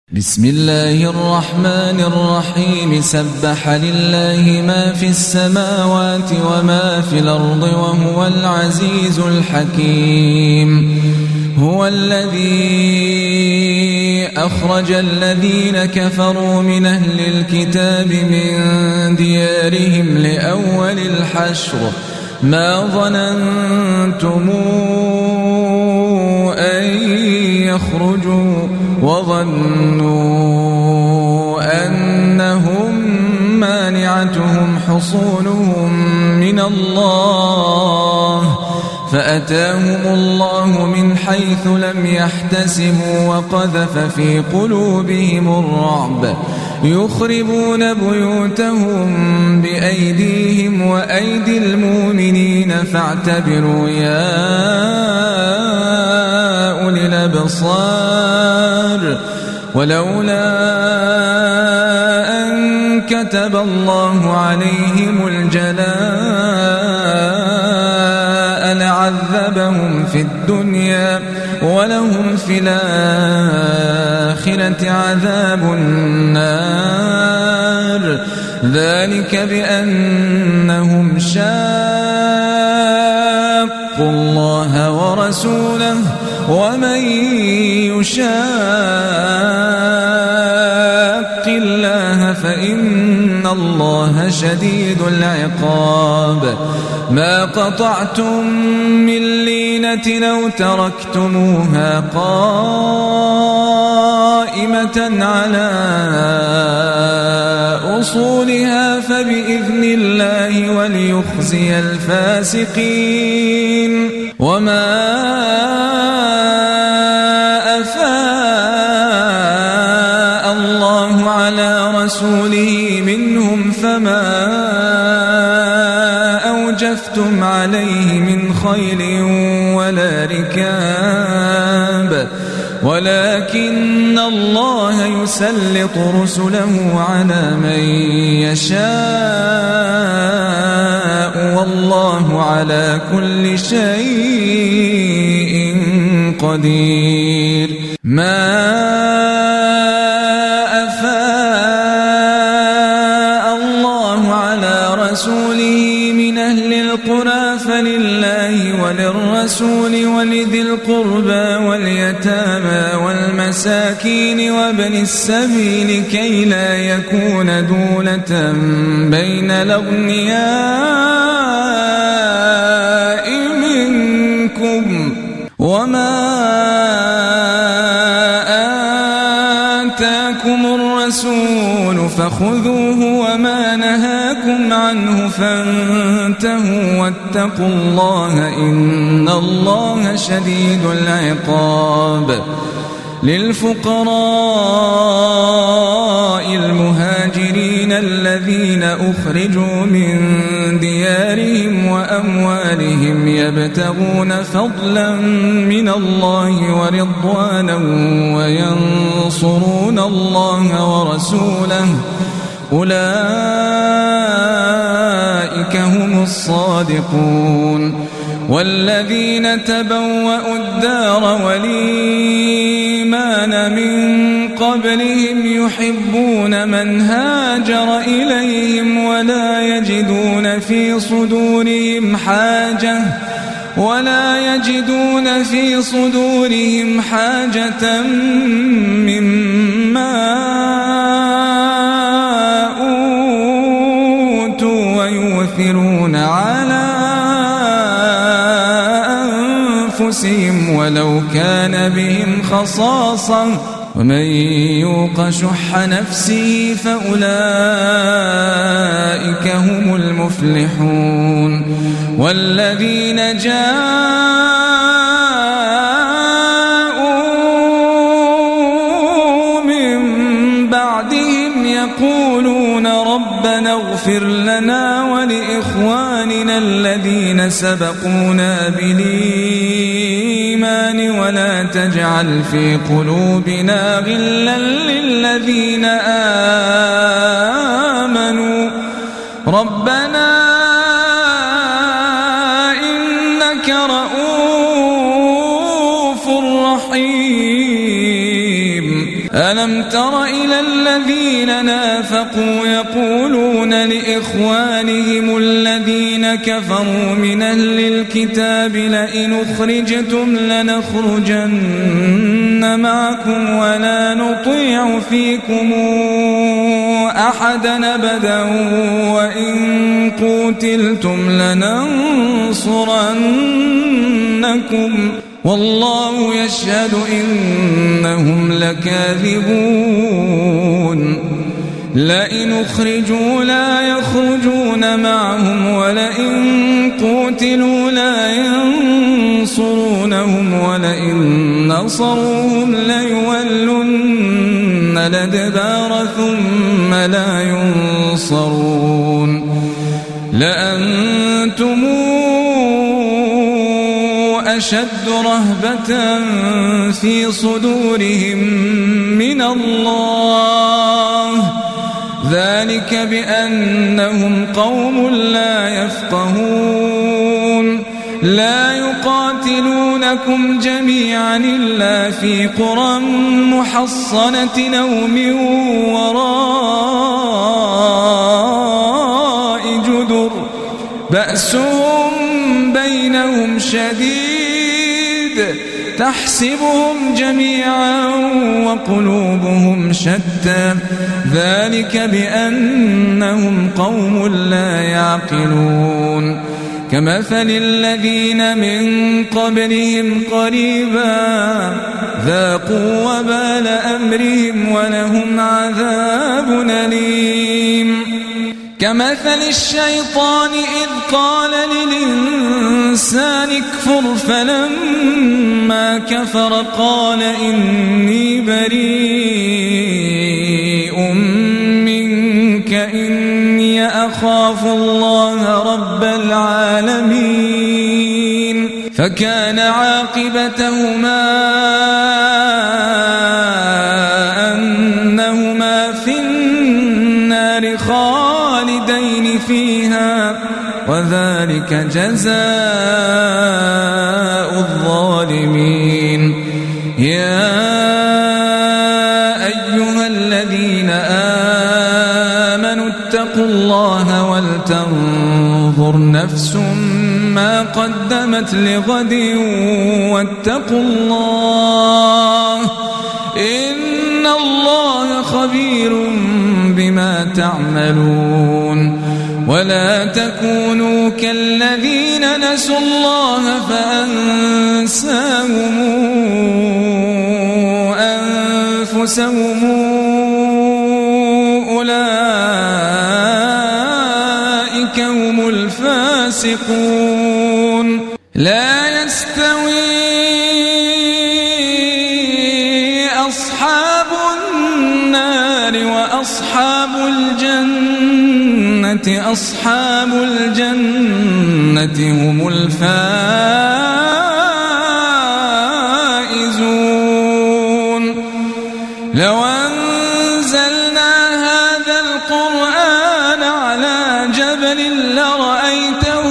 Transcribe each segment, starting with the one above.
بسم الله الرحمن الرحيم سبح لله ما في السماوات وما في الأرض وهو العزيز الحكيم هو الذي أخرج الذين كفروا من أهل الكتاب من ديارهم لأول الحشر ما ظننتم أن يخرجوا وظنوا أنهم مانعتهم حصونهم من الله فأتاهم الله من حيث لم يحتسبوا وقذف في قلوبهم الرعب يخربون بيوتهم بأيديهم وأيدي المؤمنين فاعتبروا يا أولي الأبصار ولولا أن كتب الله عليهم الجلاء لعذبهم في الدنيا ولهم في الآخرة عذاب النار ذلك بأنهم شاقوا الله ورسوله ومن يشاق الله فإن الله شديد العقاب ما قطعتم من لينة أو تركتموها قائمة على أصولها فبإذن الله وليخزي الفاسقين وما أفاء الله على رسوله منهم فما أوجفتم عليه من خيل ولا ركاب ولكن الله يسلط رسله على من يشاء والله على كل شيء قدير ما أفاء الله على رسوله من أهل القرى فلله وللرسول ولذي القربى واليتامى والمساكين وابن السبيل كي لا يكون دولة بين الأغنياء منكم وما آتاكم الرسول فخذوه وما نهاكم عنه فانتهوا واتقوا الله إن الله شديد العقاب للفقراء المهاجرين الذين أخرجوا من ديارهم وأموالهم يبتغون فضلا من الله ورضوانا وينصرون الله ورسوله أولئك هم الصادقون والذين تبوأوا الدار والإيمان من قبلهم يحبون من هاجر إليهم ولا يجدون في صدورهم حاجة مما أوتوا ويؤثرون على أنفسهم ولو كان بهم خصاصة ومن يوق شح نفسه فأولئك هم المفلحون والذين جاءوا من بعدهم يقولون ربنا اغفر لنا ولإخواننا الذين سبقونا بالإيمان ولا تجعل في قلوبنا غلا للذين آمنوا ربنا إنك رؤوف رحيم ألم تر تر إلى الذين نافقوا يقولون لإخوانهم الذين كفروا من أهل الكتاب لئن أخرجتم لنخرجن معكم ولا نطيع فيكم أحدا أبدا وإن قتلتم لننصرنكم والله يشهد إنهم لكاذبون لئن أخرجوا لا يخرجون معهم ولئن قتلوا لا ينصرونهم ولئن نصروهم ليولن الأدبار ثم لا ينصرون لأنتم أشد رهبة في صدورهم من الله ذلك بأنهم قوم لا يفقهون لا يقاتلونكم جميعا إلا في قرى محصنة أو من وراء جدر بأسهم بينهم شديد تحسبهم جميعا وقلوبهم شتى ذلك بأنهم قوم لا يعقلون كمثل الذين من قبلهم قريبا ذاقوا وبال أمرهم ولهم عذاب أليم كمثل الشيطان إذ قال للإنسان اكفر فلما كفر قال إني بريء منك إني أخاف الله رب العالمين فكان عاقبتهما أنهما في النار خالدين فيها وذلك جزاء الظالمين يا أيها الذين آمنوا اتقوا الله ولتنظر نفس ما قدمت لغد واتقوا الله إن الله خبير بما تعملون ولا تكونوا كالذين نسوا الله فأنساهم أنفسهم أولئك هم الفاسقون لا يستوي أصحاب النار وأصحاب الجنة أصحاب الجنة هم الفائزون لو أنزلنا هذا القرآن على جبل لرأيته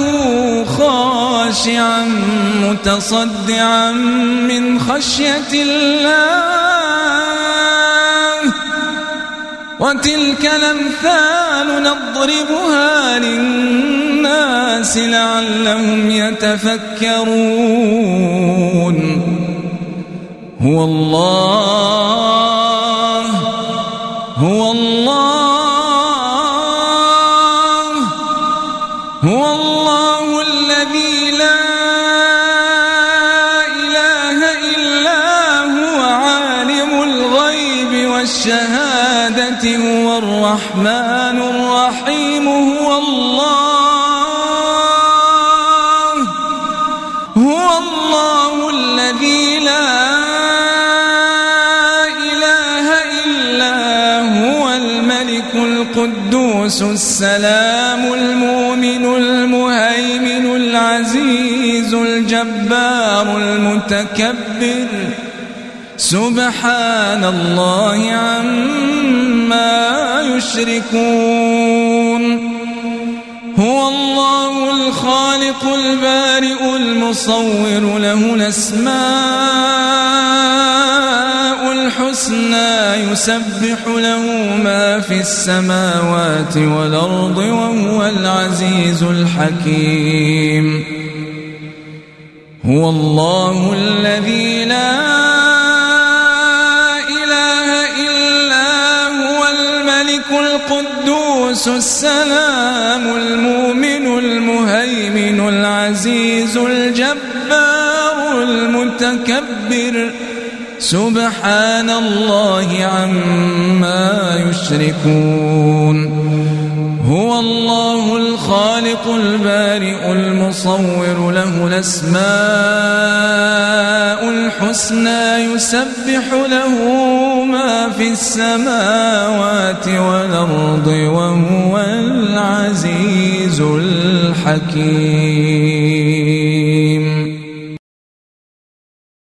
خاشعا متصدعا من خشية الله وتلك الأمثال نضربها للناس لعلهم يتفكرون هو الله هو الله هو الله الذي لا إله إلا هو عالم الغيب والشهادة هو الرحمن الرحيم هو الله الذي لا إله إلا هو الملك القدوس السلام المؤمن المهيمن العزيز الجبار المتكبر سبحان الله عما يشركون هو الله الخالق البارئ المصور له الأسماء الحسنى الحسنى يسبح له ما في السماوات والأرض وهو العزيز الحكيم. هو الله الذي لا إله إلا هو الملك القدوس السلام المؤمن المهيمن العزيز الجبار المتكبر سبحان الله عما يشركون. هو الله الخالق البارئ المصور له الأسماء الحسنى يسبح له ما في السماوات والأرض وهو العزيز الحكيم.